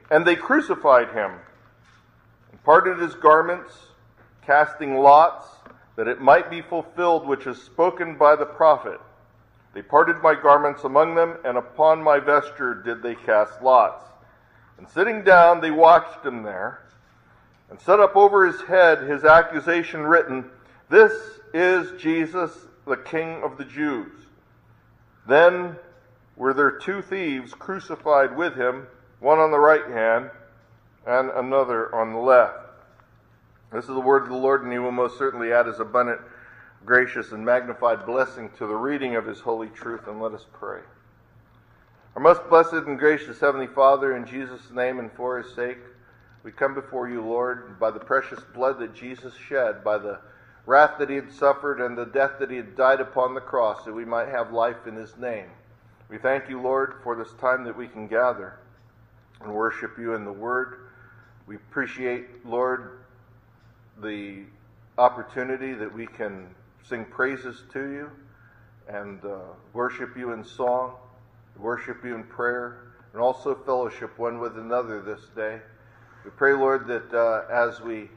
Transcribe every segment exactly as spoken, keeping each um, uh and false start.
And they crucified him, and parted his garments, casting lots, that it might be fulfilled which is spoken by the prophet. They parted my garments among them, and upon my vesture did they cast lots. And sitting down, they watched him there, and set up over his head his accusation written, This is Jesus, the King of the Jews. Then were there two thieves crucified with him, one on the right hand and another on the left. This is the word of the Lord, and he will most certainly add his abundant, gracious, and magnified blessing to the reading of his holy truth. And let us pray. Our most blessed and gracious Heavenly Father, in Jesus' name and for his sake, we come before you, Lord, by the precious blood that Jesus shed, by the wrath that he had suffered and the death that he had died upon the cross, that we might have life in his name. We thank you, Lord, for this time that we can gather and worship you in the Word. We appreciate, Lord, the opportunity that we can sing praises to you and uh, worship you in song, worship you in prayer, and also fellowship one with another this day. We pray, Lord, that uh, as we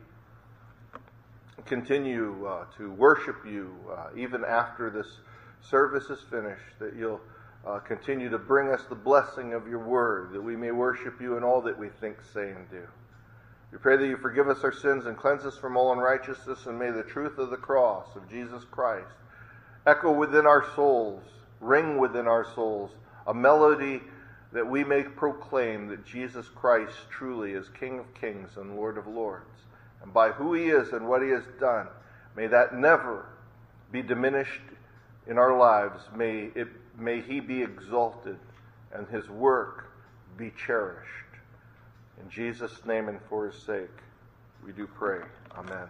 continue uh, to worship you, uh, even after this service is finished, that you'll uh, continue to bring us the blessing of your word, that we may worship you in all that we think, say, and do. We pray that you forgive us our sins and cleanse us from all unrighteousness, and may the truth of the cross of Jesus Christ echo within our souls, ring within our souls, a melody that we may proclaim that Jesus Christ truly is King of kings and Lord of lords. And by who he is and what he has done, may that never be diminished in our lives. May it, may he be exalted and his work be cherished. In Jesus' name and for his sake, we do pray. Amen.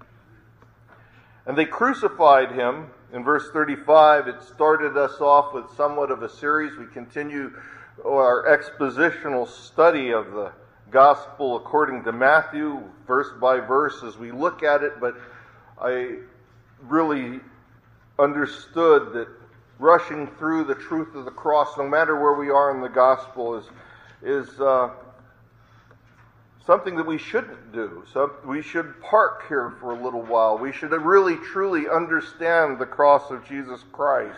And they crucified him. In verse thirty-five, it started us off with somewhat of a series. We continue our expositional study of the Gospel according to Matthew, verse by verse, as we look at it. But I really understood that rushing through the truth of the cross, no matter where we are in the Gospel, is is uh, something that we shouldn't do. So we should park here for a little while. We should really, truly understand the cross of Jesus Christ.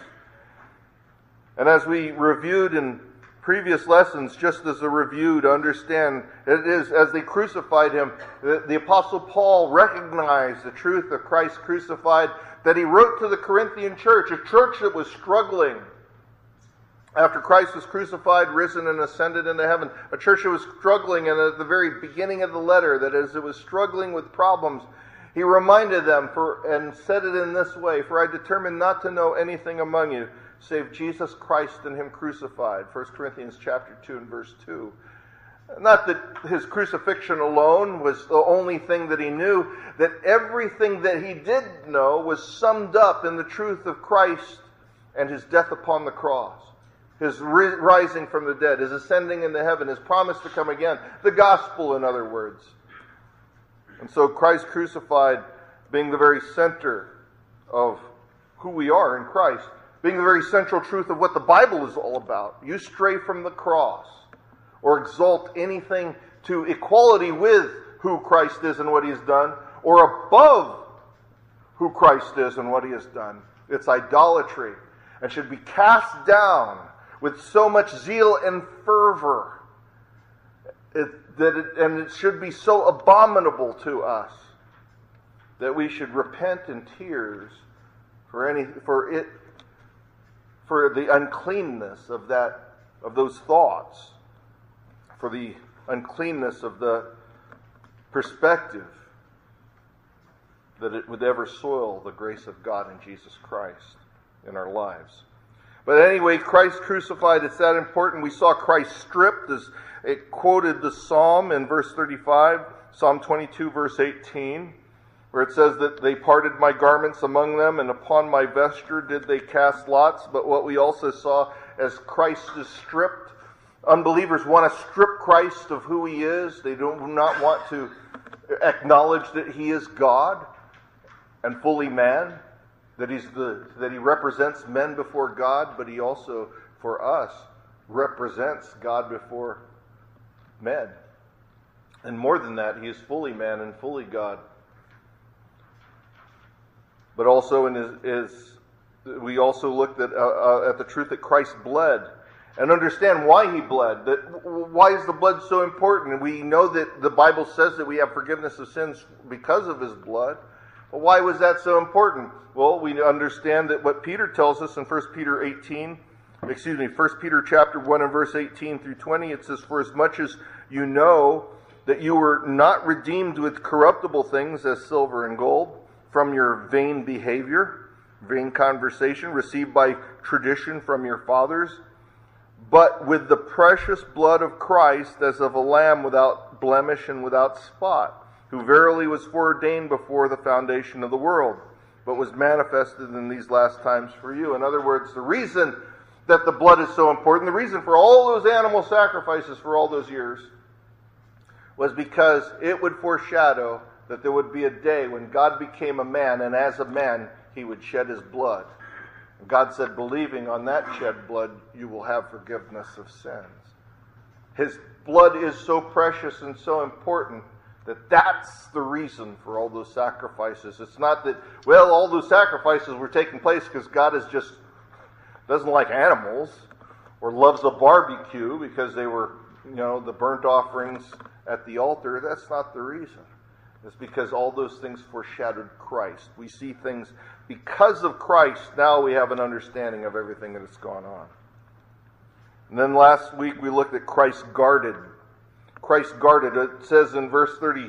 And as we reviewed in previous lessons, just as a review to understand, it is as they crucified him, the, the Apostle Paul recognized the truth of Christ crucified, that he wrote to the Corinthian church, a church that was struggling after Christ was crucified, risen, and ascended into heaven. A church that was struggling, and at the very beginning of the letter, that as it was struggling with problems, he reminded them for and said it in this way, For I determined not to know anything among you, save Jesus Christ and him crucified. First Corinthians chapter two and verse two. Not that his crucifixion alone was the only thing that he knew, that everything that he did know was summed up in the truth of Christ and his death upon the cross. His rising from the dead, his ascending into heaven, his promise to come again. The gospel, in other words. And so Christ crucified being the very center of who we are in Christ, being the very central truth of what the Bible is all about. You stray from the cross or exalt anything to equality with who Christ is and what he has done, or above who Christ is and what he has done. It's idolatry and should be cast down with so much zeal and fervor, it, that it, and it should be so abominable to us that we should repent in tears for any for it for the uncleanness of that of those thoughts, for the uncleanness of the perspective that it would ever soil the grace of God in Jesus Christ in our lives. But anyway, Christ crucified, it's that important. We saw Christ stripped, as it quoted the Psalm in verse thirty-five, Psalm twenty-two, verse eighteen, where it says that they parted my garments among them, and upon my vesture did they cast lots. But what we also saw, as Christ is stripped, unbelievers want to strip Christ of who he is. They do not want to acknowledge that he is God and fully man. That he's the that he represents men before God, but he also, for us, represents God before men And more than that, he is fully man and fully God. But also in his, his we also looked at, uh, uh, at the truth that Christ bled. And understand why he bled. That why is the blood so important? And we know that the Bible says that we have forgiveness of sins because of his blood. But why was that so important? Well, we understand that what Peter tells us in First Peter eighteen, excuse me, First Peter chapter one and verse eighteen through twenty, it says, "For as much as you know that you were not redeemed with corruptible things as silver and gold from your vain behavior, vain conversation received by tradition from your fathers, but with the precious blood of Christ as of a lamb without blemish and without spot, who verily was foreordained before the foundation of the world, but was manifested in these last times for you." In other words, the reason that the blood is so important, the reason for all those animal sacrifices for all those years, was because it would foreshadow that there would be a day when God became a man, and as a man, he would shed his blood. God said, believing on that shed blood, you will have forgiveness of sins. His blood is so precious and so important that that's the reason for all those sacrifices. It's not that, well, all those sacrifices were taking place because God is just doesn't like animals or loves a barbecue because they were, you know, the burnt offerings at the altar. That's not the reason. It's because all those things foreshadowed Christ. We see things because of Christ. Now we have an understanding of everything that has gone on. And then last week we looked at Christ guarded. Christ guarded. It says in verse thirty.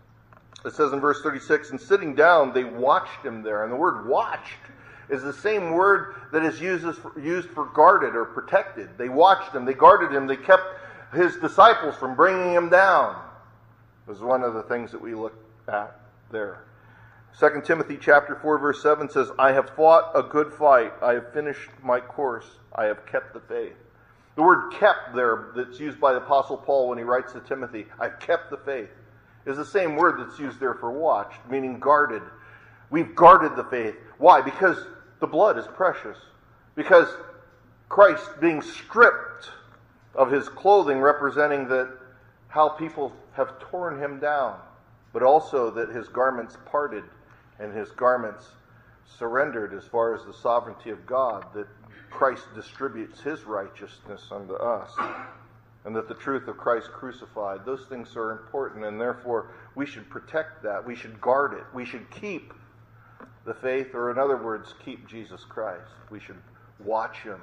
It says in verse thirty-six, "And sitting down, they watched him there." And the word "watched" is the same word that is used for, used for guarded or protected. They watched him. They guarded him. They kept his disciples from bringing him down. Was one of the things that we looked at there. Second Timothy chapter four verse seven says, "I have fought a good fight. I have finished my course. I have kept the faith." The word "kept" there that's used by the Apostle Paul when he writes to Timothy, "I've kept the faith," is the same word that's used there for watched, meaning guarded. We've guarded the faith. Why? Because the blood is precious. Because Christ being stripped of his clothing, representing that how people have torn him down, but also that his garments parted and his garments surrendered as far as the sovereignty of God, that Christ distributes his righteousness unto us, and that the truth of Christ crucified, those things are important, and therefore we should protect that. We should guard it. We should keep the faith, or in other words, keep Jesus Christ. We should watch him.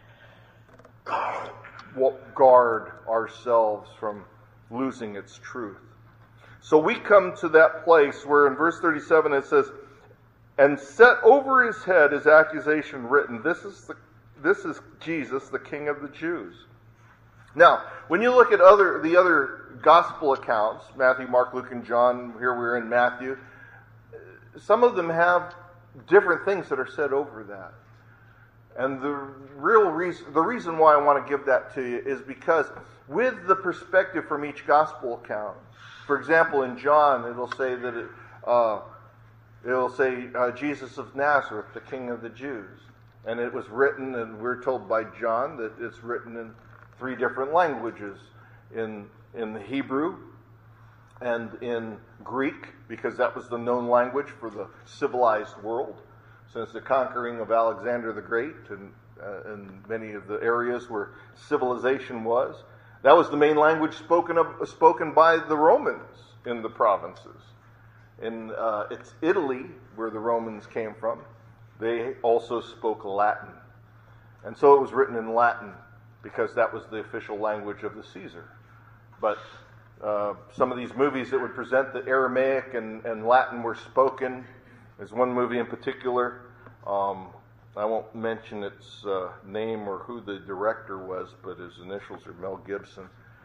Guard ourselves from losing its truth. So we come to that place where in verse thirty-seven it says, "And set over his head his accusation written, this is the this is Jesus, the King of the Jews." Now, when you look at other the other gospel accounts, Matthew, Mark, Luke, and John, here we're in Matthew, some of them have different things that are said over that. And the real reason, the reason why I want to give that to you is because with the perspective from each gospel account, for example, in John, it'll say that it, uh, it'll say uh, Jesus of Nazareth, the King of the Jews, and it was written, and we're told by John that it's written in three different languages, in in the Hebrew and in Greek, because that was the known language for the civilized world, since the conquering of Alexander the Great and uh, in many of the areas where civilization was. That was the main language spoken of, spoken by the Romans in the provinces. In uh, it's Italy, where the Romans came from, they also spoke Latin. And so it was written in Latin, because that was the official language of the Caesar. But uh, some of these movies that would present the Aramaic and, and Latin were spoken. There's one movie in particular, um, I won't mention its uh, name or who the director was, but his initials are Mel Gibson.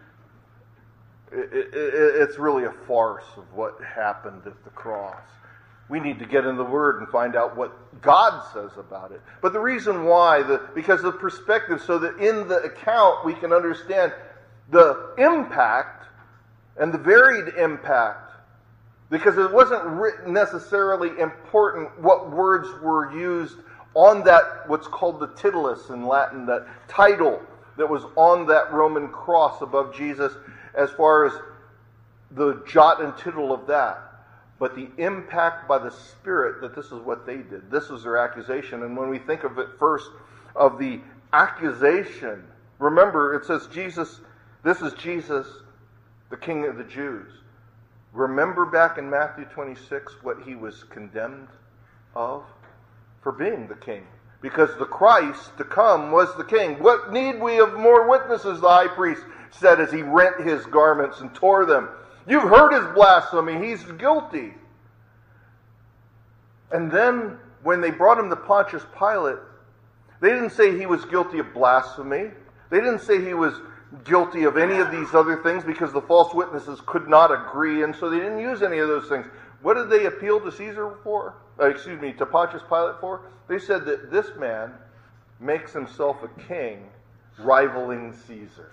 It, it, it, it's really a farce of what happened at the cross. We need to get in the Word and find out what God says about it. But the reason why, the, because of perspective, so that in the account we can understand the impact and the varied impact. Because it wasn't written necessarily important what words were used on that, what's called the titulus in Latin, that title that was on that Roman cross above Jesus, as far as the jot and tittle of that, but the impact by the Spirit that this is what they did. This was their accusation. And when we think of it first, of the accusation, remember it says Jesus, this is Jesus, the King of the Jews. Remember back in Matthew twenty-six what he was condemned of? For being the king. Because the Christ to come was the king. What need we of more witnesses, the high priest said as he rent his garments and tore them. You've heard his blasphemy. He's guilty. And then when they brought him to Pontius Pilate, they didn't say he was guilty of blasphemy. They didn't say he was guilty of any of these other things because the false witnesses could not agree, and so they didn't use any of those things. What did they appeal to Caesar for? Uh, excuse me, to Pontius Pilate for? They said that this man makes himself a king rivaling Caesar.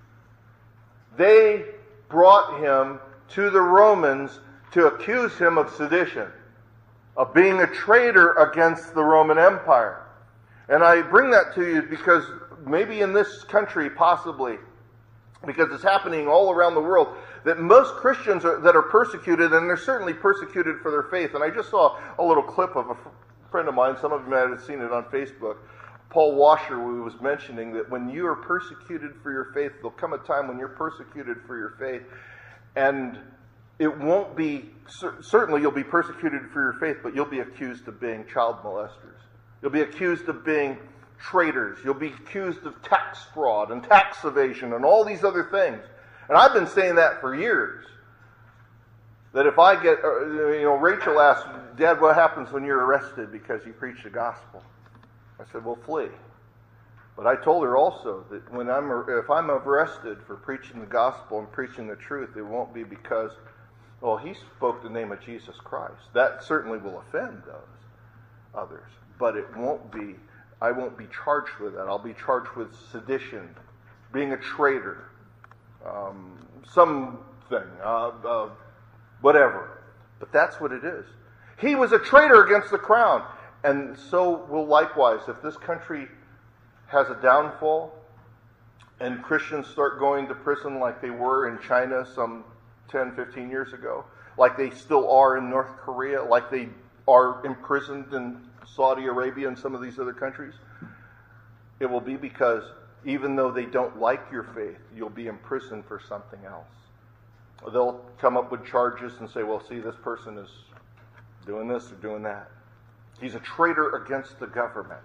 They brought him to the Romans to accuse him of sedition, of being a traitor against the Roman Empire. And I bring that to you because maybe in this country, possibly, because it's happening all around the world, that most Christians are, that are persecuted, and they're certainly persecuted for their faith. And I just saw a little clip of a friend of mine, some of you might have seen it on Facebook, Paul Washer, who was mentioning that when you are persecuted for your faith, there'll come a time when you're persecuted for your faith, and it won't be, certainly you'll be persecuted for your faith, but you'll be accused of being child molesters. You'll be accused of being traitors. You'll be accused of tax fraud and tax evasion and all these other things. And I've been saying that for years. That if I get, you know, Rachel asked, Dad, what happens when you're arrested because you preach the gospel? I said, well, flee. But I told her also that when I'm, if I'm arrested for preaching the gospel and preaching the truth, it won't be because, well, he spoke the name of Jesus Christ. That certainly will offend those others. But it won't be, I won't be charged with that. I'll be charged with sedition, being a traitor, um, something, uh, uh, whatever. But that's what it is. He was a traitor against the crown. And so will likewise, if this country has a downfall and Christians start going to prison like they were in China some ten, fifteen years ago, like they still are in North Korea, like they are imprisoned in Saudi Arabia and some of these other countries, it will be because even though they don't like your faith, you'll be imprisoned for something else. They'll come up with charges and say, well, see, this person is doing this or doing that. He's a traitor against the government.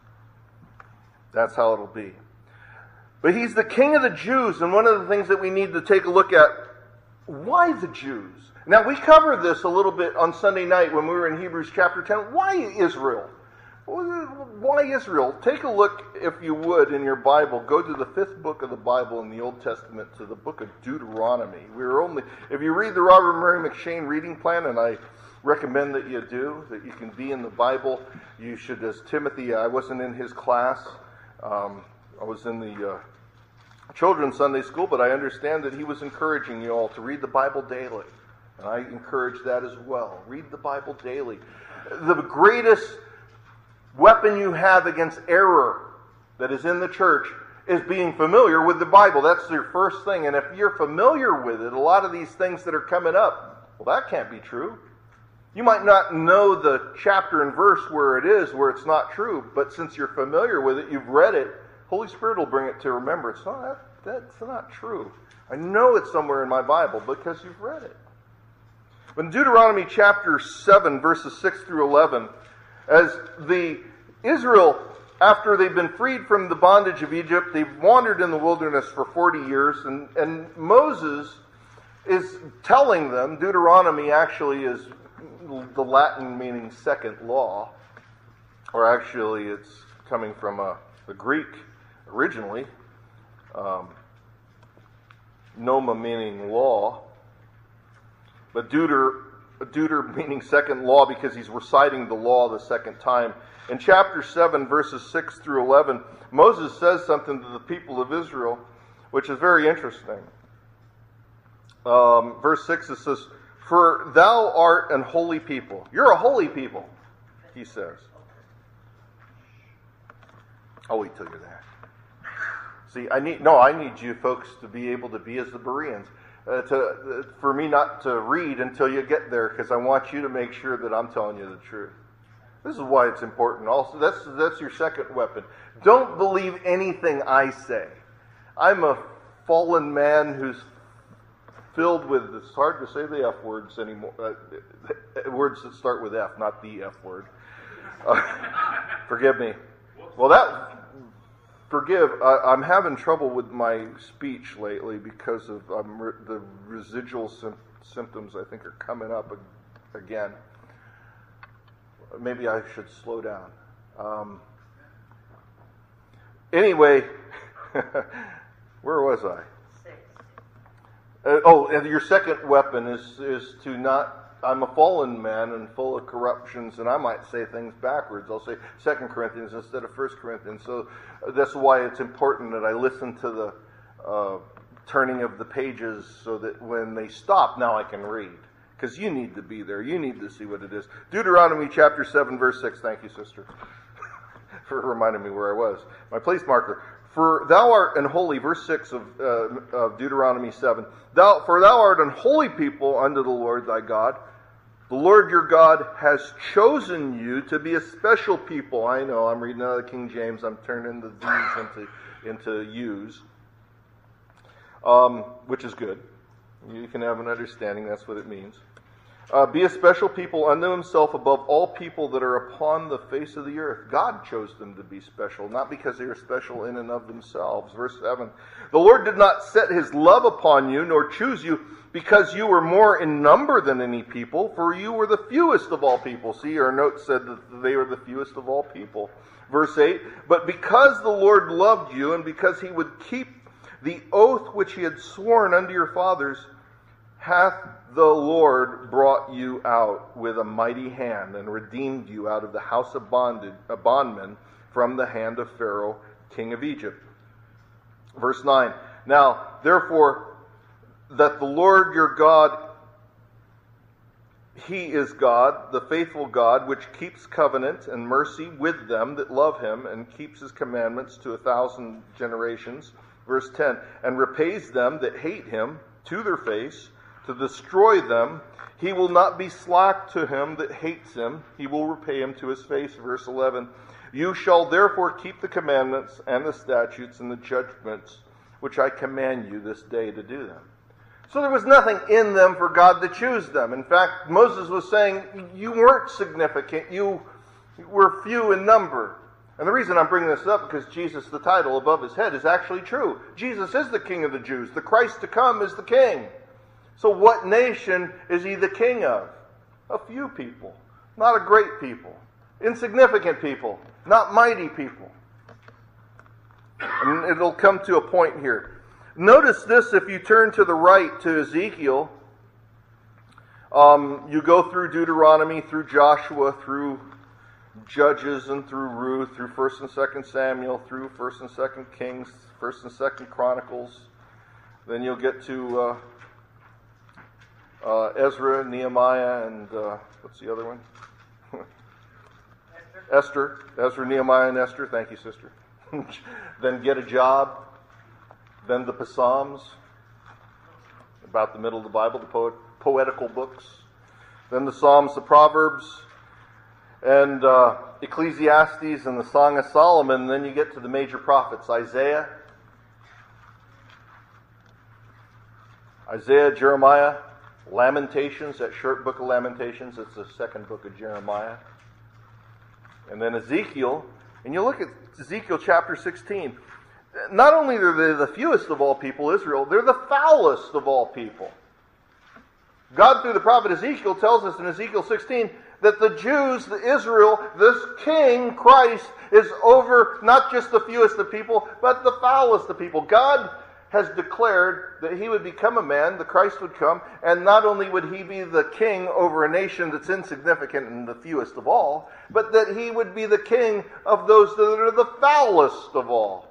That's how it'll be. But he's the King of the Jews, and one of the things that we need to take a look at, why the Jews? Now, we covered this a little bit on Sunday night when we were in Hebrews chapter ten. Why Israel? Why Israel? Take a look, if you would, in your Bible. Go to the fifth book of the Bible in the Old Testament, to the book of Deuteronomy. We were only, if you read the Robert Murray McShane reading plan, and I recommend that you do, that you can be in the Bible. You should, as Timothy, I wasn't in his class. Um, I was in the uh, children's Sunday school, but I understand that he was encouraging you all to read the Bible daily. And I encourage that as well. Read the Bible daily. The greatest weapon you have against error that is in the church is being familiar with the Bible. That's your first thing. And if you're familiar with it, a lot of these things that are coming up, well, that can't be true. You might not know the chapter and verse where it is, where it's not true, but since you're familiar with it, you've read it, Holy Spirit will bring it to remembrance. No, that, that's not true. I know it's somewhere in my Bible because you've read it. In Deuteronomy chapter seven, verses six through eleven, as the Israel, after they've been freed from the bondage of Egypt, they've wandered in the wilderness for forty years, and, and Moses is telling them, Deuteronomy actually is the Latin meaning second law, or actually it's coming from a, the Greek originally, um, noma meaning law, but deuter, deuter meaning second law because he's reciting the law the second time. In chapter seven, verses six through eleven, Moses says something to the people of Israel, which is very interesting. Um, verse six, it says, "For thou art an holy people." You're a holy people, he says. I'll wait till you're there. See, I need no, I need you folks to be able to be as the Bereans. uh, to uh, for me not to read until you get there, because I want you to make sure that I'm telling you the truth. This is why it's important. Also, that's that's your second weapon. Don't believe anything I say. I'm a fallen man who's filled with, it's hard to say the F words anymore, uh, words that start with F, not the F word. Uh, forgive me. Well, that, forgive, I, I'm having trouble with my speech lately because of um, re, the residual sim- symptoms I think are coming up ag- again. Maybe I should slow down. Um, anyway, where was I? Uh, oh, and your second weapon is is to not, I'm a fallen man and full of corruptions, and I might say things backwards. I'll say Second Corinthians instead of First Corinthians. So uh, that's why it's important that I listen to the uh, turning of the pages so that when they stop, now I can read. Because you need to be there. You need to see what it is. Deuteronomy chapter seven, verse six. Thank you, sister, for reminding me where I was. My place marker. For thou art an holy, verse six of, uh, of Deuteronomy seven. Thou, for thou art an holy people unto the Lord thy God. The Lord your God has chosen you to be a special people. I know, I'm reading out of the King James. I'm turning the D's into, into U's, um, which is good. You can have an understanding. That's what it means. Uh, be a special people unto himself above all people that are upon the face of the earth. God chose them to be special, not because they are special in and of themselves. Verse seven. The Lord did not set his love upon you, nor choose you, because you were more in number than any people, for you were the fewest of all people. See, our note said that they were the fewest of all people. Verse eight. But because the Lord loved you, and because he would keep the oath which he had sworn unto your fathers, hath the Lord brought you out with a mighty hand, and redeemed you out of the house of bondage, a bondman, from the hand of Pharaoh, king of Egypt. Verse nine. Now, therefore, that the Lord your God, he is God, the faithful God, which keeps covenant and mercy with them that love him, and keeps his commandments to a thousand generations. Verse ten. And repays them that hate him to their face, to destroy them. He will not be slack to him that hates him. He will repay him to his face. Verse eleven. You shall therefore keep the commandments and the statutes and the judgments which I command you this day to do them. So there was nothing in them for God to choose them. In fact, Moses was saying, you weren't significant. You were few in number. And the reason I'm bringing this up is because Jesus, the title above his head, is actually true. Jesus is the King of the Jews. The Christ to come is the King. So what nation is he the king of? A few people, not a great people. Insignificant people, not mighty people. And it'll come to a point here. Notice this if you turn to the right to Ezekiel. Um, you go through Deuteronomy, through Joshua, through Judges, and through Ruth, through First and Second Samuel, through First and Second Kings, First and Second Chronicles. Then you'll get to Uh, Uh, Ezra, Nehemiah, and uh, what's the other one? Esther. Esther. Ezra, Nehemiah, and Esther. Thank you, sister. Then Get a Job. Then the Psalms, about the middle of the Bible, the poet, poetical books. Then the Psalms, the Proverbs, and uh, Ecclesiastes, and the Song of Solomon. And then you get to the major prophets, Isaiah, Isaiah, Jeremiah, Lamentations, that short book of Lamentations. It's the second book of Jeremiah. And then Ezekiel. And you look at Ezekiel chapter sixteen. Not only are they the fewest of all people, Israel, they're the foulest of all people. God, through the prophet Ezekiel, tells us in Ezekiel sixteen that the Jews, the Israel, this king, Christ, is over not just the fewest of people, but the foulest of people. God has declared that he would become a man, the Christ would come, and not only would he be the king over a nation that's insignificant and the fewest of all, but that he would be the king of those that are the foulest of all.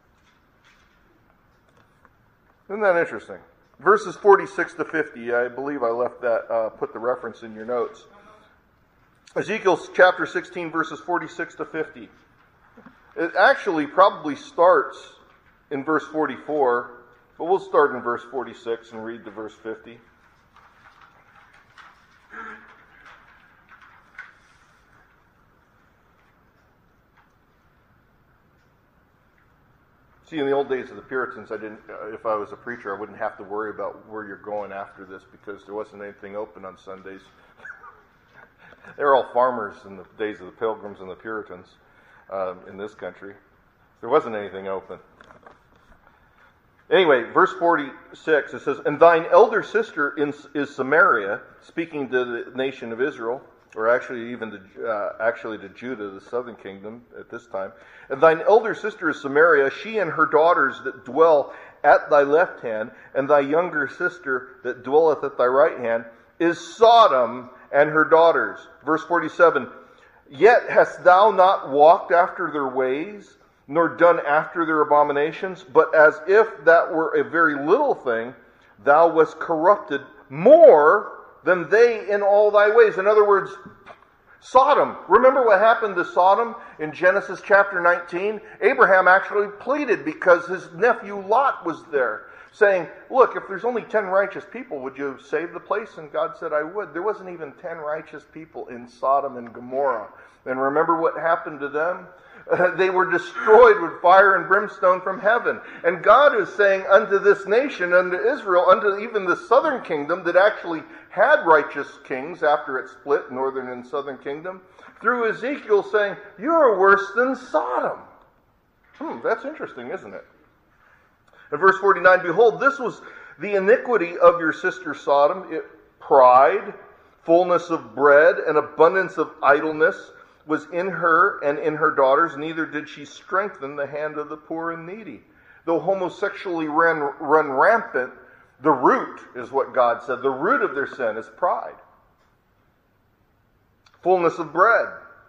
Isn't that interesting? Verses forty-six to fifty, I believe I left that, uh, put the reference in your notes. Ezekiel chapter sixteen, verses forty-six to fifty. It actually probably starts in verse forty-four, But we'll start in verse forty-six and read to verse fifty. See, in the old days of the Puritans, I didn't. Uh, if I was a preacher, I wouldn't have to worry about where you're going after this because there wasn't anything open on Sundays. They were all farmers in the days of the Pilgrims and the Puritans um, in this country. There wasn't anything open. Anyway, verse forty-six, it says, "And thine elder sister in, is Samaria," speaking to the nation of Israel, or actually even to, uh, actually to Judah, the southern kingdom at this time. "And thine elder sister is Samaria, she and her daughters that dwell at thy left hand, and thy younger sister that dwelleth at thy right hand, is Sodom and her daughters." Verse forty-seven, "Yet hast thou not walked after their ways, nor done after their abominations, but as if that were a very little thing, thou wast corrupted more than they in all thy ways." In other words, Sodom. Remember what happened to Sodom in Genesis chapter nineteen? Abraham actually pleaded because his nephew Lot was there, saying, "Look, if there's only ten righteous people, would you save the place?" And God said, "I would." There wasn't even ten righteous people in Sodom and Gomorrah. And remember what happened to them? Uh, they were destroyed with fire and brimstone from heaven. And God is saying unto this nation, unto Israel, unto even the southern kingdom that actually had righteous kings after it split, northern and southern kingdom, through Ezekiel saying, "You are worse than Sodom." Hmm, that's interesting, isn't it? In verse forty-nine, "Behold, this was the iniquity of your sister Sodom, it, pride, fullness of bread, and abundance of idleness was in her and in her daughters, neither did she strengthen the hand of the poor and needy." Though homosexually ran, run rampant, the root is what God said. The root of their sin is pride. Fullness of bread.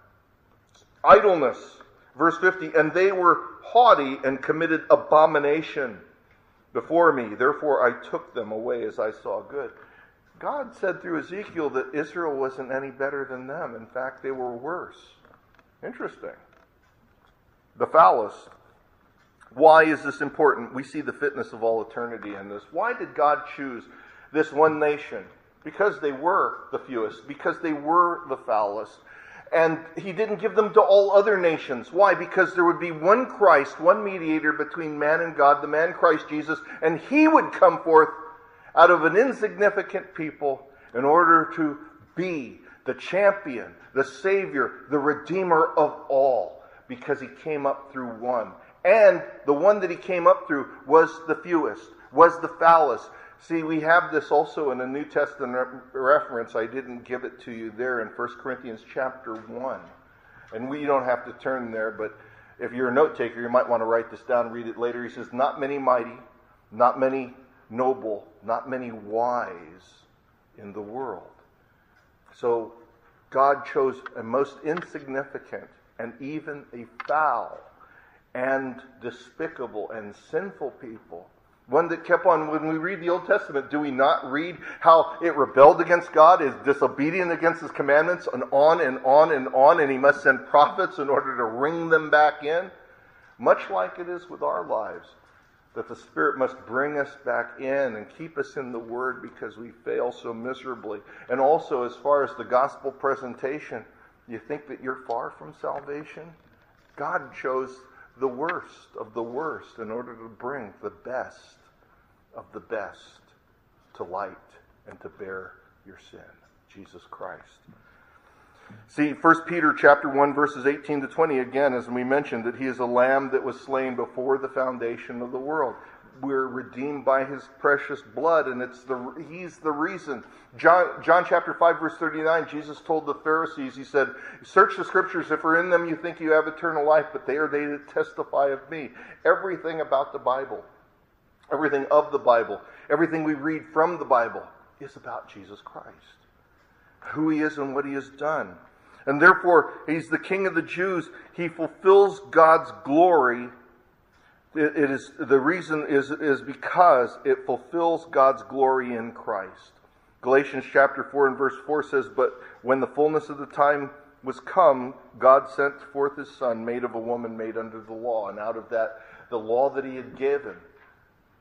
Idleness. Verse fifty, "And they were haughty and committed abomination before me. Therefore I took them away as I saw good." God said through Ezekiel that Israel wasn't any better than them. In fact, they were worse. Interesting. The foulest. Why is this important? We see the fitness of all eternity in this. Why did God choose this one nation? Because they were the fewest. Because they were the foulest. And He didn't give them to all other nations. Why? Because there would be one Christ, one mediator between man and God, the man Christ Jesus, and He would come forth out of an insignificant people in order to be the champion, the Savior, the Redeemer of all, because He came up through one. And the one that He came up through was the fewest, was the foulest. See, we have this also in a New Testament reference. I didn't give it to you there in First Corinthians chapter one. And we don't have to turn there, but if you're a note taker, you might want to write this down and read it later. He says, "Not many mighty, not many noble, not many wise in the world." So God chose a most insignificant and even a foul and despicable and sinful people. One that kept on, when we read the Old Testament, do we not read how it rebelled against God, is disobedient against His commandments, and on and on and on, and He must send prophets in order to ring them back in? Much like it is with our lives, that the Spirit must bring us back in and keep us in the Word because we fail so miserably. And also, as far as the gospel presentation, you think that you're far from salvation? God chose the worst of the worst in order to bring the best of the best to light and to bear your sin, Jesus Christ. See, First Peter chapter one, verses eighteen to twenty, again, as we mentioned, that He is a lamb that was slain before the foundation of the world. We're redeemed by His precious blood, and it's the He's the reason. John, John chapter five, verse thirty-nine, Jesus told the Pharisees, He said, "Search the Scriptures, if in them you think you have eternal life, but they are they that testify of me." Everything about the Bible, everything of the Bible, everything we read from the Bible is about Jesus Christ, who He is and what He has done. And therefore, He's the King of the Jews. He fulfills God's glory. It, it is the reason is, is because it fulfills God's glory in Christ. Galatians chapter four and verse four says, "But when the fullness of the time was come, God sent forth His Son, made of a woman, made under the law." And out of that, the law that He had given,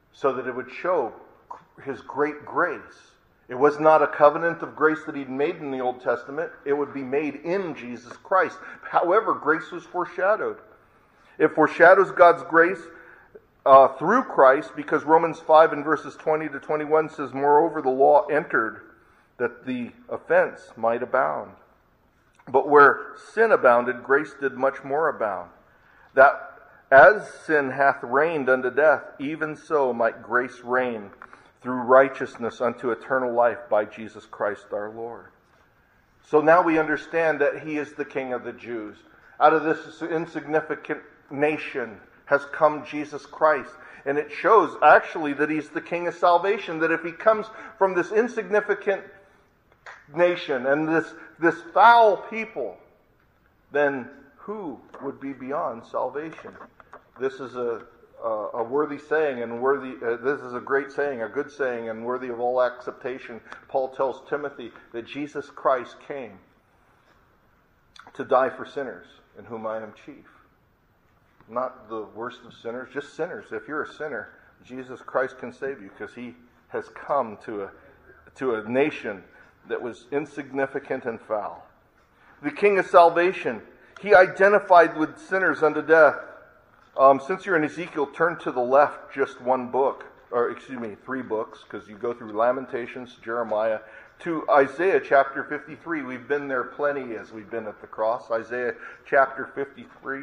so that it would show his great grace. It was not a covenant of grace that he'd made in the Old Testament. It would be made in Jesus Christ. However, grace was foreshadowed. It foreshadows God's grace uh, through Christ, because Romans five and verses twenty to twenty-one says, "Moreover, the law entered that the offense might abound. But where sin abounded, grace did much more abound. That as sin hath reigned unto death, even so might grace reign through righteousness unto eternal life by Jesus Christ our Lord." So now we understand that he is the King of the Jews. Out of this insignificant nation has come Jesus Christ. And it shows actually that he's the King of salvation. That if he comes from this insignificant nation and this, this foul people, then who would be beyond salvation? This is a Uh, a worthy saying, and worthy. Uh, this is a great saying, a good saying, and worthy of all acceptation. Paul tells Timothy that Jesus Christ came to die for sinners, in whom I am chief. Not the worst of sinners, just sinners. If you're a sinner, Jesus Christ can save you, because he has come to a to a nation that was insignificant and foul. The King of salvation, he identified with sinners unto death. Um, since you're in Ezekiel, turn to the left just one book, or excuse me, three books, because you go through Lamentations, Jeremiah, to Isaiah chapter fifty-three. We've been there plenty as we've been at the cross. Isaiah chapter fifty-three.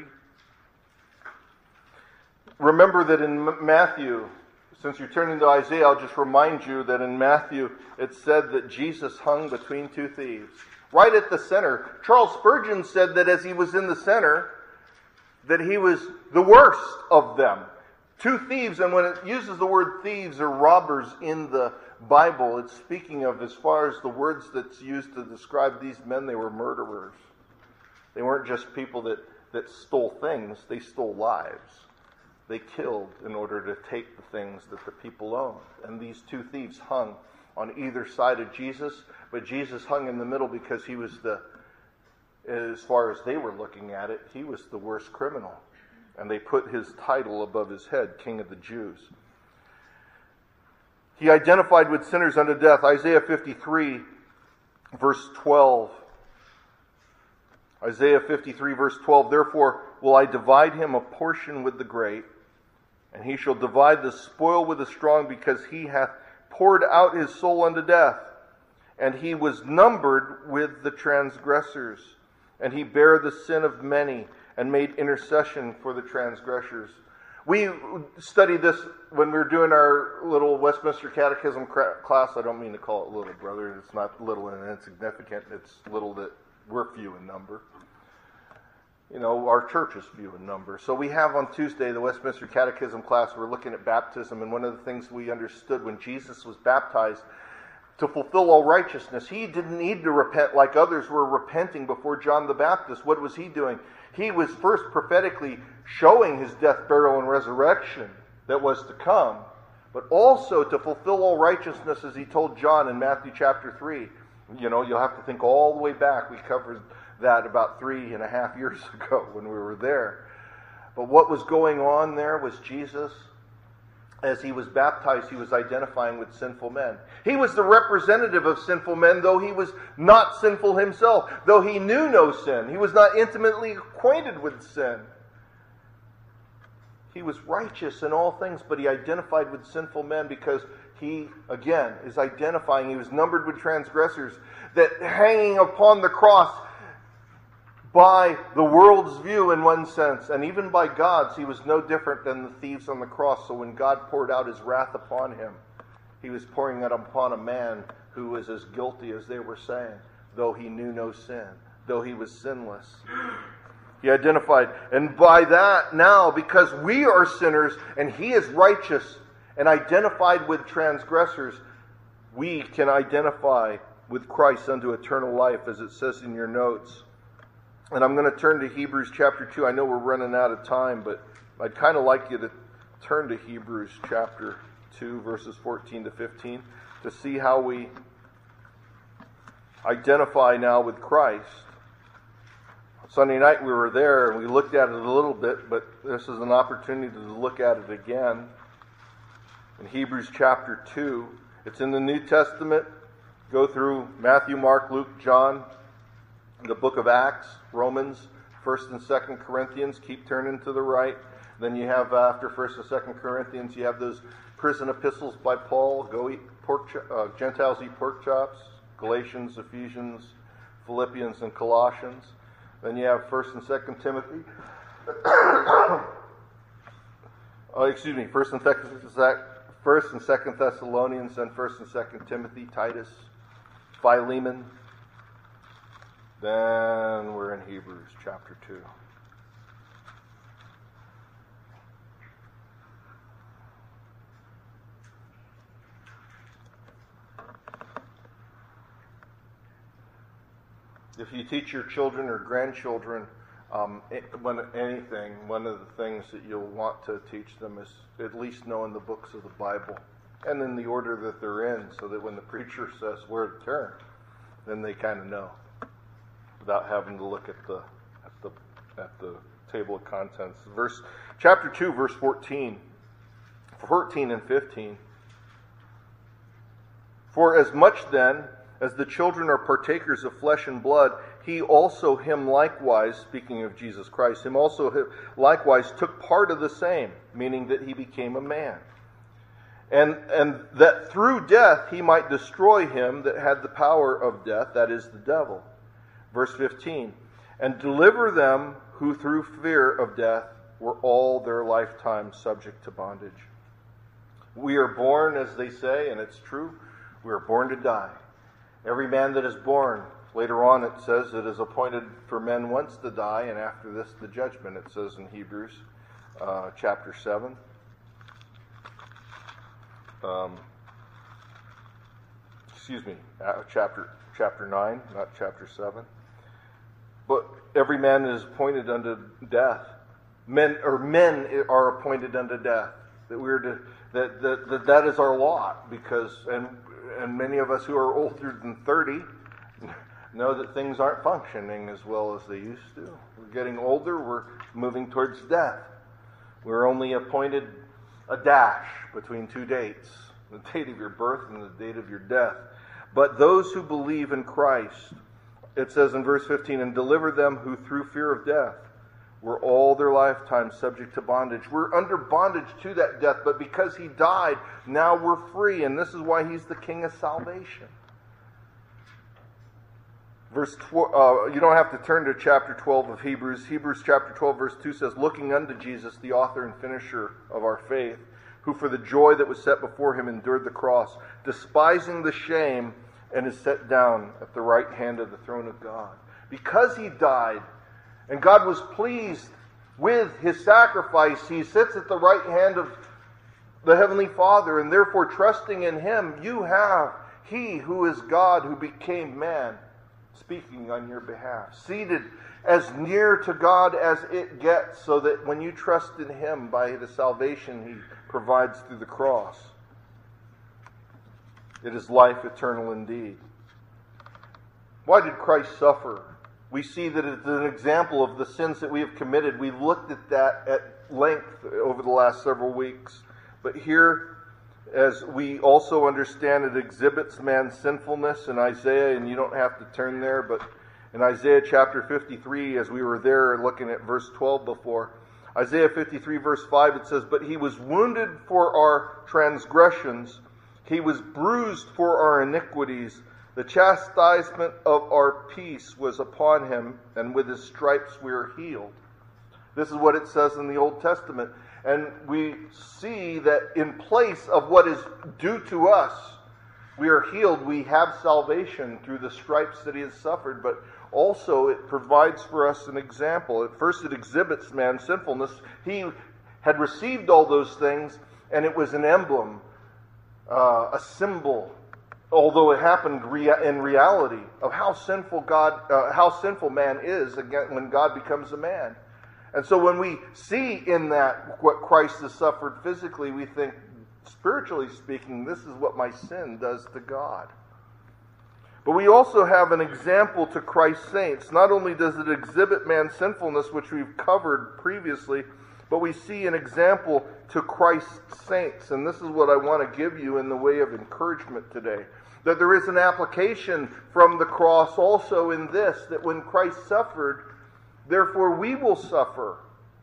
Remember that in Matthew, since you're turning to Isaiah, I'll just remind you that in Matthew it said that Jesus hung between two thieves, right at the center. Charles Spurgeon said that as he was in the center, that he was the worst of them. Two thieves, and when it uses the word thieves or robbers in the Bible, it's speaking of, as far as the words that's used to describe these men, they were murderers. They weren't just people that, that stole things, they stole lives. They killed in order to take the things that the people owned. And these two thieves hung on either side of Jesus, but Jesus hung in the middle because he was the, as far as they were looking at it, he was the worst criminal. And they put his title above his head, King of the Jews. He identified with sinners unto death. Isaiah fifty-three, verse twelve. Isaiah fifty-three, verse twelve. "Therefore will I divide him a portion with the great, and he shall divide the spoil with the strong, because he hath poured out his soul unto death, and he was numbered with the transgressors. And he bare the sin of many, and made intercession for the transgressors." We studied this when we were doing our little Westminster Catechism class. I don't mean to call it little, brother. It's not little and insignificant. It's little that we're few in number. You know, our church is few in number. So we have on Tuesday the Westminster Catechism class. We're looking at baptism, and one of the things we understood when Jesus was baptized, to fulfill all righteousness, he didn't need to repent like others were repenting before John the Baptist. What was he doing? He was first prophetically showing his death, burial, and resurrection that was to come, but also to fulfill all righteousness, as he told John in Matthew chapter three. You know, you'll have to think all the way back. We covered that about three and a half years ago when we were there. But what was going on there was Jesus, as he was baptized, he was identifying with sinful men. He was the representative of sinful men, though he was not sinful himself. Though he knew no sin. He was not intimately acquainted with sin. He was righteous in all things, but he identified with sinful men because he, again, is identifying. He was numbered with transgressors, that hanging upon the cross, by the world's view in one sense, and even by God's, he was no different than the thieves on the cross. So when God poured out his wrath upon him, he was pouring it upon a man who was as guilty as they were saying, though he knew no sin, though he was sinless. He identified, and by that now, because we are sinners and he is righteous and identified with transgressors, we can identify with Christ unto eternal life, as it says in your notes. And I'm going to turn to Hebrews chapter two. I know we're running out of time, but I'd kind of like you to turn to Hebrews chapter two, verses fourteen to fifteen, to see how we identify now with Christ. Sunday night we were there and we looked at it a little bit, but this is an opportunity to look at it again. in Hebrews chapter two. It's in the New Testament. Go through Matthew, Mark, Luke, John, the book of Acts, Romans, First and Second Corinthians. Keep turning to the right. Then you have, after First and Second Corinthians, you have those prison epistles by Paul. Go eat pork, uh, Gentiles eat pork chops. Galatians, Ephesians, Philippians, and Colossians. Then you have First and Second Timothy. oh, excuse me, First and Second, First and Second Thessalonians, then First and Second Timothy, Titus, Philemon. Then we're in Hebrews chapter two. If you teach your children or grandchildren um, when anything, one of the things that you'll want to teach them is at least knowing the books of the Bible and in the order that they're in, so that when the preacher says where to turn, then they kind of know without having to look at the at the at the table of contents. Verse chapter two, verse fourteen, fourteen and fifteen. For as much then as the children are partakers of flesh and blood, he also him likewise, speaking of Jesus Christ, him also likewise took part of the same, meaning that he became a man. And, and that through death he might destroy him that had the power of death, that is the devil. Verse fifteen, and deliver them who through fear of death were all their lifetime subject to bondage. We are born, as they say, and it's true, we are born to die. Every man that is born, later on it says, it is appointed for men once to die, and after this the judgment, it says in Hebrews uh, chapter seven. Um, excuse me, uh, chapter chapter nine, not chapter seven. But every man is appointed unto death. Men or men are appointed unto death. That we're to that that that, that is our lot, because and and many of us who are older than thirty know that things aren't functioning as well as they used to. We're getting older. We're moving towards death. We're only appointed a dash between two dates, the date of your birth and the date of your death. But those who believe in Christ, it says in verse fifteen, and deliver them who through fear of death were all their lifetime subject to bondage. We're under bondage to that death, but because he died, now we're free, and this is why he's the King of salvation. Verse twelve, uh, you don't have to turn to chapter twelve of Hebrews. Hebrews chapter twelve, verse two says, looking unto Jesus, the author and finisher of our faith, who for the joy that was set before him endured the cross, despising the shame, and is set down at the right hand of the throne of God. Because he died, and God was pleased with his sacrifice, he sits at the right hand of the Heavenly Father, and therefore trusting in him, you have he who is God who became man, speaking on your behalf, seated as near to God as it gets, so that when you trust in him by the salvation he provides through the cross, it is life eternal indeed. Why did Christ suffer? We see that it's an example of the sins that we have committed. We looked at that at length over the last several weeks. But here, as we also understand, it exhibits man's sinfulness in Isaiah, and you don't have to turn there, but in Isaiah chapter fifty-three, as we were there looking at verse twelve before, Isaiah fifty-three verse five, it says, but he was wounded for our transgressions, he was bruised for our iniquities. The chastisement of our peace was upon him, and with his stripes we are healed. This is what it says in the Old Testament. And we see that in place of what is due to us, we are healed. We have salvation through the stripes that he has suffered, but also it provides for us an example. At first it exhibits man's sinfulness. He had received all those things, and it was an emblem, uh, a symbol, although it happened rea- in reality, of how sinful God, uh, how sinful man is again when God becomes a man. And so when we see in that what Christ has suffered physically, we think, spiritually speaking, this is what my sin does to God. But we also have an example to Christ's saints. Not only does it exhibit man's sinfulness, which we've covered previously, but we see an example to Christ's saints. And this is what I want to give you in the way of encouragement today. That there is an application from the cross also in this, that when Christ suffered, therefore we will suffer.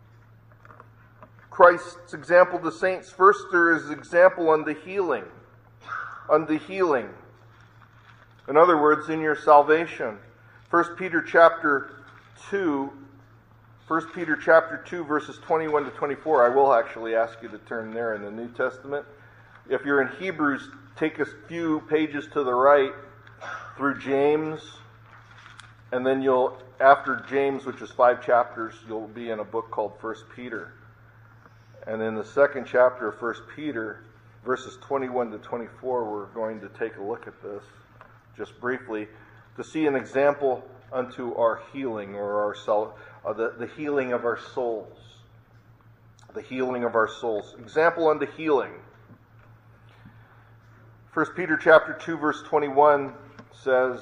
Christ's example to saints, first there is example unto healing. Unto healing. In other words, in your salvation. First Peter chapter two, First Peter chapter two, verses twenty-one to twenty-four. I will actually ask you to turn there in the New Testament. If you're in Hebrews, take a few pages to the right through James, and then you'll, after James, which is five chapters, you'll be in a book called First Peter. And in the second chapter of First Peter, verses twenty-one to twenty-four, we're going to take a look at this just briefly to see an example unto our healing, or our soul, uh, the, the healing of our souls. The healing of our souls. Example unto healing. First Peter chapter two, verse twenty-one says,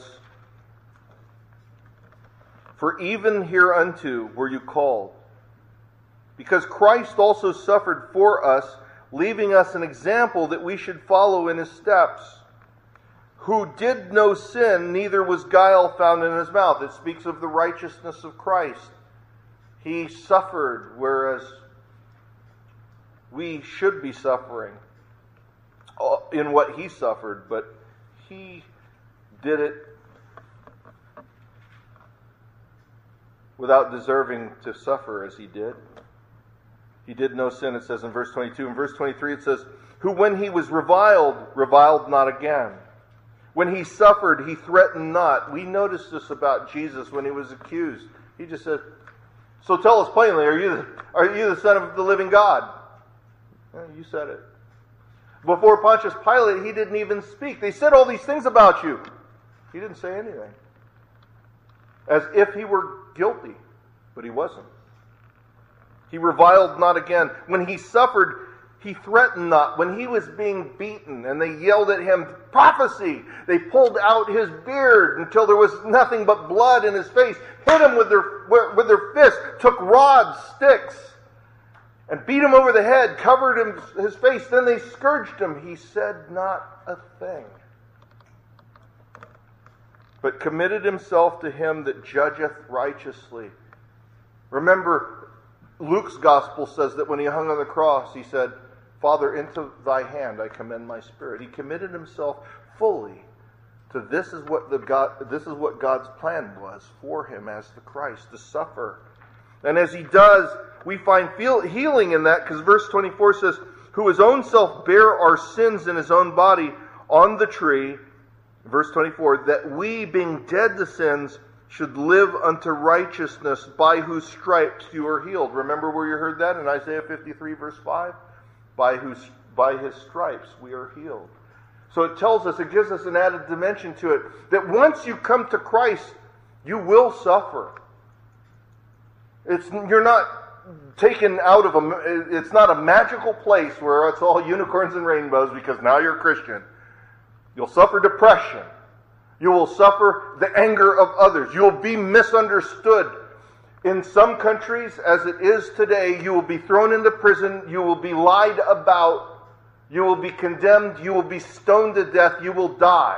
"For even hereunto were you called, because Christ also suffered for us, leaving us an example that we should follow in his steps, who did no sin, neither was guile found in his mouth." It speaks of the righteousness of Christ. He suffered, whereas we should be suffering in what he suffered, but he did it without deserving to suffer as he did. He did no sin, it says in verse twenty-two. In verse twenty-three it says, "Who when he was reviled, reviled not again. When he suffered, he threatened not." We notice this about Jesus when he was accused. He just said, "So tell us plainly, are you the, are you the Son of the living God?" Well, you said it. Before Pontius Pilate, he didn't even speak. They said all these things about you. He didn't say anything. As if he were guilty, but he wasn't. He reviled not again. When he suffered, he threatened not. When he was being beaten and they yelled at him, "Prophecy!" they pulled out his beard until there was nothing but blood in his face, hit him with their, with their fists, took rods, sticks, and beat him over the head, covered him, his face. Then they scourged him. He said not a thing, but committed himself to him that judgeth righteously. Remember, Luke's gospel says that when he hung on the cross, he said, "Father, into thy hand I commend my spirit." He committed himself fully to this is what the God, this is what God's plan was for him as the Christ, to suffer. And as he does, we find feel, healing in that, because verse twenty-four says, "Who his own self bare our sins in his own body on the tree," verse twenty-four, "that we, being dead to sins, should live unto righteousness, by whose stripes you are healed." Remember where you heard that in Isaiah fifty-three, verse five? By whose, by his stripes we are healed. So it tells us, it gives us an added dimension to it, that once you come to Christ, you will suffer. It's, you're not taken out of a, it's not a magical place where it's all unicorns and rainbows because now you're a Christian. You'll suffer depression. You will suffer the anger of others. You will be misunderstood. In some countries, as it is today, you will be thrown into prison. You will be lied about. You will be condemned. You will be stoned to death. You will die.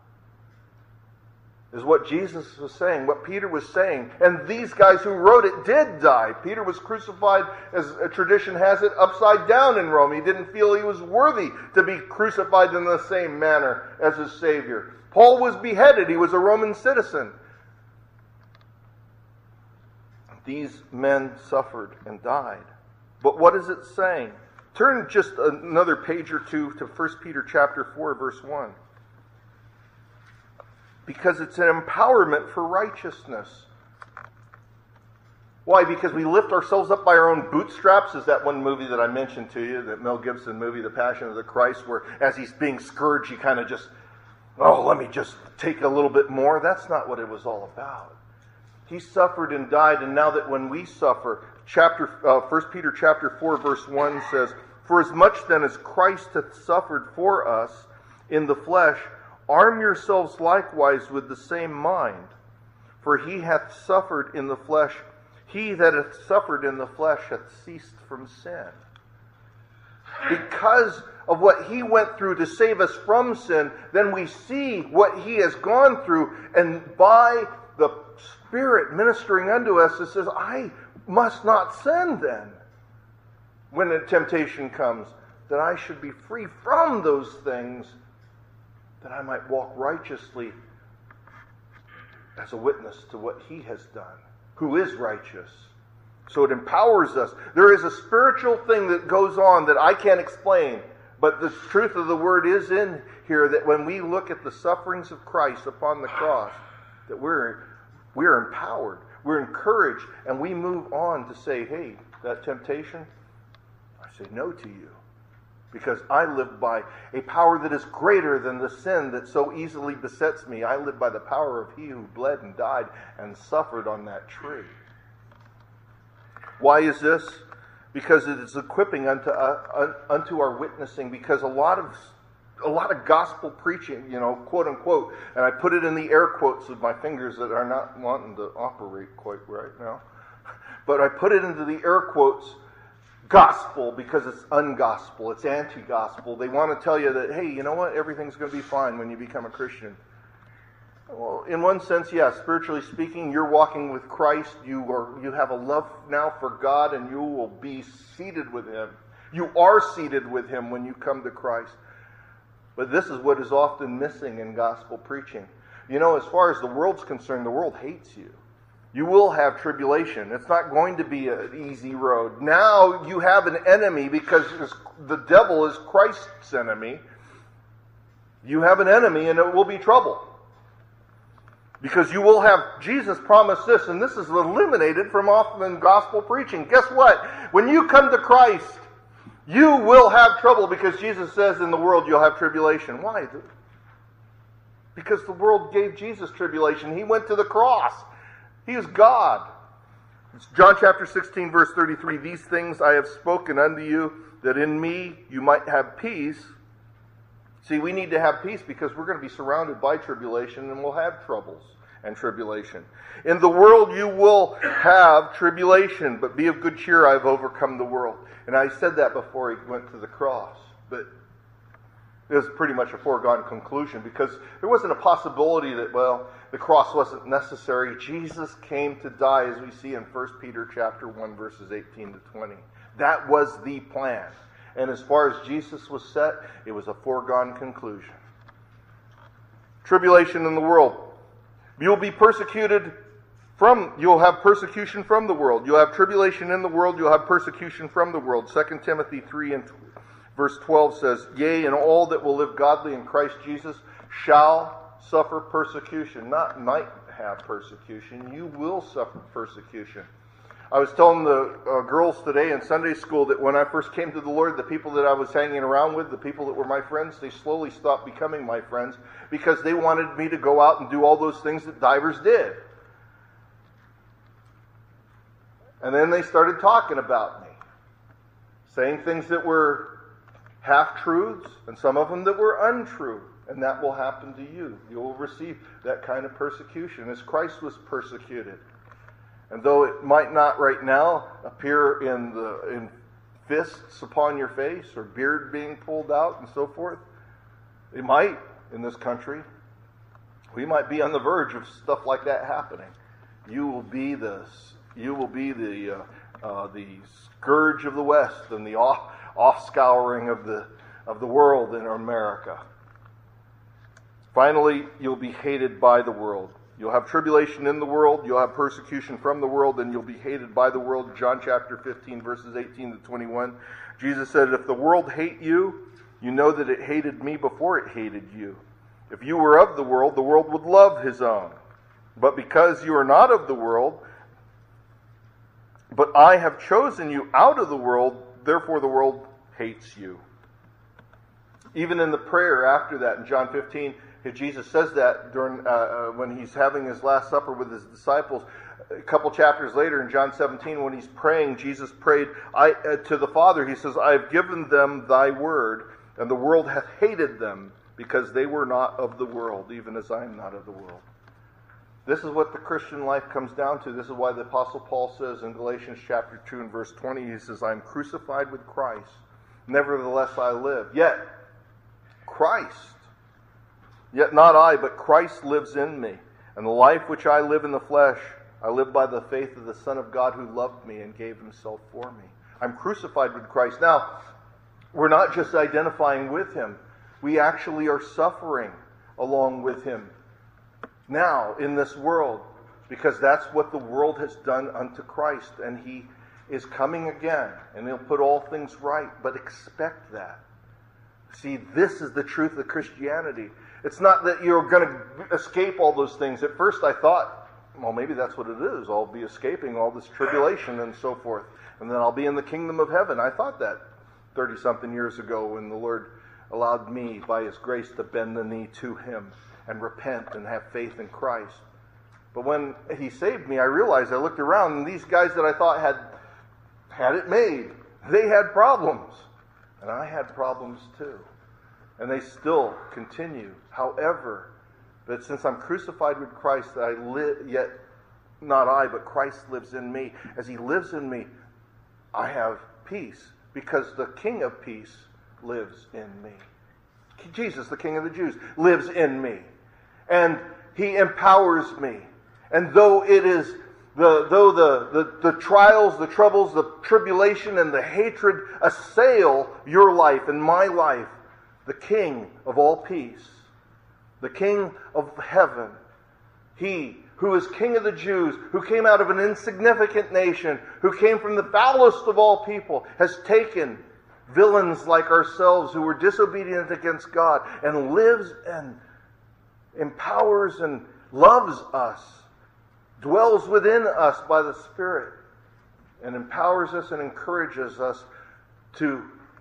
Is what Jesus was saying, what Peter was saying. And these guys who wrote it did die. Peter was crucified, as a tradition has it, upside down in Rome. He didn't feel he was worthy to be crucified in the same manner as his Savior. Paul was beheaded. He was a Roman citizen. These men suffered and died. But what is it saying? Turn just another page or two to First Peter chapter four, verse one. Because it's an empowerment for righteousness. Why? Because we lift ourselves up by our own bootstraps. Is that one movie that I mentioned to you, that Mel Gibson movie, The Passion of the Christ, where as he's being scourged, he kind of just, oh, let me just take a little bit more. That's not what it was all about. He suffered and died, and now that when we suffer, chapter uh, First Peter chapter four, verse one says, "For as much then as Christ hath suffered for us in the flesh, arm yourselves likewise with the same mind. For he hath suffered in the flesh, he that hath suffered in the flesh hath ceased from sin. Because of what he went through to save us from sin, then we see what he has gone through, and by the Spirit ministering unto us, it says, I must not sin then. When a temptation comes, that I should be free from those things, that I might walk righteously as a witness to what he has done, who is righteous. So it empowers us. There is a spiritual thing that goes on that I can't explain, but the truth of the word is in here, that when we look at the sufferings of Christ upon the cross, that we're, we're empowered, we're encouraged, and we move on to say, hey, that temptation, I say no to you. Because I live by a power that is greater than the sin that so easily besets me. I live by the power of he who bled and died and suffered on that tree. Why is this? Because it is equipping unto uh, unto our witnessing. Because a lot of a lot of gospel preaching, you know, quote unquote, and I put it in the air quotes with my fingers that are not wanting to operate quite right now, but I put it into the air quotes. Gospel, because it's ungospel, it's anti-gospel. They want to tell you that, hey, you know what, everything's going to be fine when you become a Christian. Well, in one sense, yeah, spiritually speaking, you're walking with Christ, you are you have a love now for God, and you will be seated with him. You are seated with him when you come to Christ. But this is what is often missing in gospel preaching. You know, as far as the world's concerned, the world hates you. You will have tribulation. It's not going to be an easy road. Now you have an enemy, because the devil is Christ's enemy. You have an enemy, and it will be trouble. Because you will have, Jesus promised this, and this is eliminated from often gospel preaching. Guess what? When you come to Christ, you will have trouble, because Jesus says in the world you'll have tribulation. Why? Because the world gave Jesus tribulation. He went to the cross. He is God. It's John chapter sixteen, verse thirty-three. These things I have spoken unto you, that in me you might have peace. See, we need to have peace because we're going to be surrounded by tribulation, and we'll have troubles and tribulation. In the world you will have tribulation, but be of good cheer, I have overcome the world. And I said that before he went to the cross, but it was pretty much a foregone conclusion, because there wasn't a possibility that, well, the cross wasn't necessary. Jesus came to die, as we see in First Peter chapter one, verses eighteen to twenty. That was the plan. And as far as Jesus was set, it was a foregone conclusion. Tribulation in the world. You'll be persecuted from, you'll have persecution from the world. You'll have tribulation in the world. You'll have persecution from the world. Second Timothy three and verse twelve says, yea, and all that will live godly in Christ Jesus shall suffer persecution. Not might have persecution. You will suffer persecution. I was telling the uh, girls today in Sunday school that when I first came to the Lord, the people that I was hanging around with, the people that were my friends, they slowly stopped becoming my friends because they wanted me to go out and do all those things that divers did. And then they started talking about me, saying things that were half-truths and some of them that were untrue. And that will happen to you. You will receive that kind of persecution as Christ was persecuted. And though it might not right now appear in the in fists upon your face or beard being pulled out and so forth, it might in this country. We might be on the verge of stuff like that happening. You will be the you will be the uh, uh, the scourge of the West and the off offscouring of the of the world in America. Finally, you'll be hated by the world. You'll have tribulation in the world, you'll have persecution from the world, and you'll be hated by the world. John chapter fifteen, verses eighteen to twenty-one. Jesus said, if the world hate you, you know that it hated me before it hated you. If you were of the world, the world would love his own. But because you are not of the world, but I have chosen you out of the world, therefore the world hates you. Even in the prayer after that in John fifteen, Jesus says that during uh, uh, when he's having his Last Supper with his disciples. A couple chapters later in John seventeen, when he's praying, Jesus prayed I, uh, to the Father. He says, I have given them thy word, and the world hath hated them, because they were not of the world, even as I am not of the world. This is what the Christian life comes down to. This is why the Apostle Paul says in Galatians chapter two and verse twenty, he says, I am crucified with Christ. Nevertheless I live. Yet Christ, yet not I, but Christ lives in me. And the life which I live in the flesh, I live by the faith of the Son of God who loved me and gave himself for me. I'm crucified with Christ. Now, we're not just identifying with him. We actually are suffering along with him now in this world, because that's what the world has done unto Christ, and he is coming again, and he'll put all things right, but expect that. See, this is the truth of Christianity. It's not that you're going to escape all those things. At first I thought, well, maybe that's what it is. I'll be escaping all this tribulation and so forth, and then I'll be in the kingdom of heaven. I thought that thirty-something years ago when the Lord allowed me, by his grace, to bend the knee to him and repent and have faith in Christ. But when he saved me, I realized, I looked around, and these guys that I thought had had it made, they had problems. And I had problems too. And they still continue. However, that since I'm crucified with Christ, that I live, yet not I, but Christ lives in me. As he lives in me, I have peace, because the King of peace lives in me. Jesus, the King of the Jews, lives in me. And he empowers me. And though it is the though the, the, the trials, the troubles, the tribulation, and the hatred assail your life and my life, the King of all peace, the King of heaven, he who is King of the Jews, who came out of an insignificant nation, who came from the foulest of all people, has taken villains like ourselves who were disobedient against God, and lives and empowers and loves us, dwells within us by the Spirit, and empowers us and encourages us to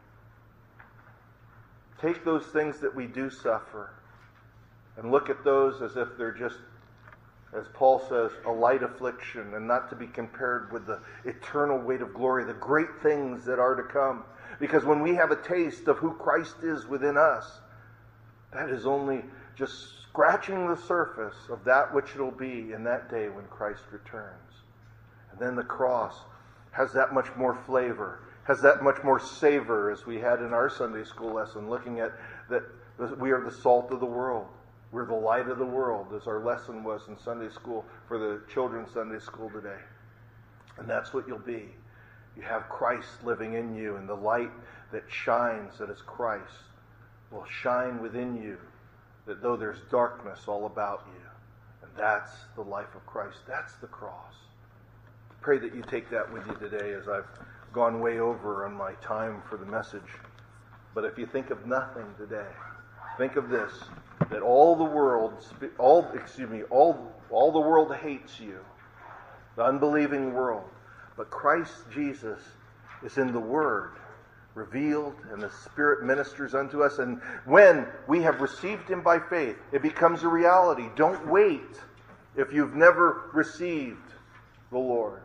take those things that we do suffer and look at those as if they're just, as Paul says, a light affliction, and not to be compared with the eternal weight of glory, the great things that are to come. Because when we have a taste of who Christ is within us, that is only just scratching the surface of that which it'll be in that day when Christ returns. And then the cross has that much more flavor, has that much more savor, as we had in our Sunday school lesson, looking at that we are the salt of the world. We're the light of the world, as our lesson was in Sunday school for the children's Sunday school today. And that's what you'll be. You have Christ living in you, and the light that shines, that is Christ, will shine within you, that though there's darkness all about you. And that's the life of Christ. That's the cross. Pray that you take that with you today, as I've gone way over on my time for the message. But if you think of nothing today, think of this, that all the world, all excuse me, all all the world hates you, the unbelieving world. But Christ Jesus is in the Word, revealed, and the Spirit ministers unto us. And when we have received him by faith, it becomes a reality. Don't wait if you've never received the Lord.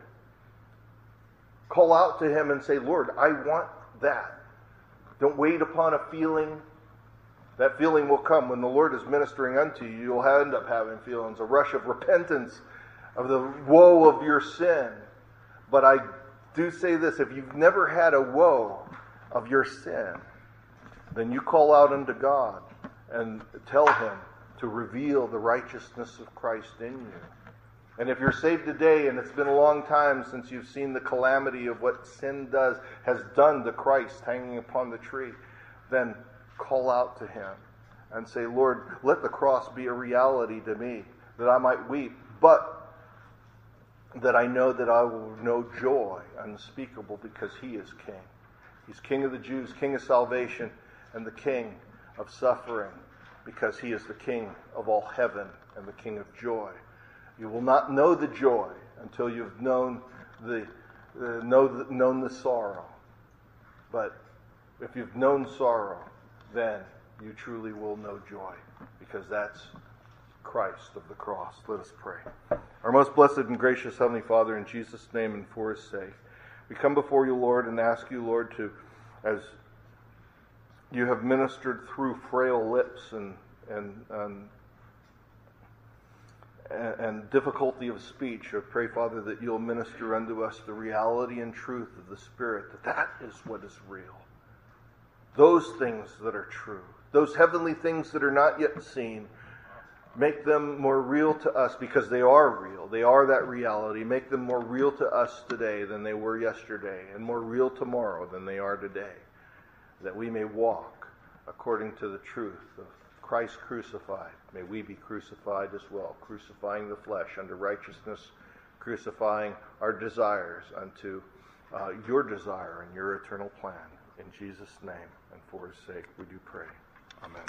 Call out to him and say, Lord, I want that. Don't wait upon a feeling. That feeling will come when the Lord is ministering unto you. You'll end up having feelings, a rush of repentance of the woe of your sin. But I do say this, if you've never had a woe of your sin, then you call out unto God and tell him to reveal the righteousness of Christ in you. And if you're saved today and it's been a long time since you've seen the calamity of what sin does, has done to Christ hanging upon the tree, then call out to him and say, Lord, let the cross be a reality to me, that I might weep, but that I know that I will know joy unspeakable, because he is King. He's King of the Jews, King of salvation, and the King of suffering, because he is the King of all heaven and the King of joy. You will not know the joy until you've known the uh, know the, known the sorrow. But if you've known sorrow, then you truly will know joy, because that's Christ of the cross. Let us pray. Our most blessed and gracious Heavenly Father, in Jesus' name and for his sake, we come before you, Lord, and ask you, Lord, to, as you have ministered through frail lips and and and, and, and difficulty of speech. I pray, Father, that you'll minister unto us the reality and truth of the Spirit, that that is what is real. Those things that are true, those heavenly things that are not yet seen, make them more real to us because they are real. They are that reality. Make them more real to us today than they were yesterday, and more real tomorrow than they are today, that we may walk according to the truth of Christ crucified. May we be crucified as well, crucifying the flesh unto righteousness, crucifying our desires unto uh, your desire and your eternal plan. In Jesus' name and for his sake we do pray. Amen.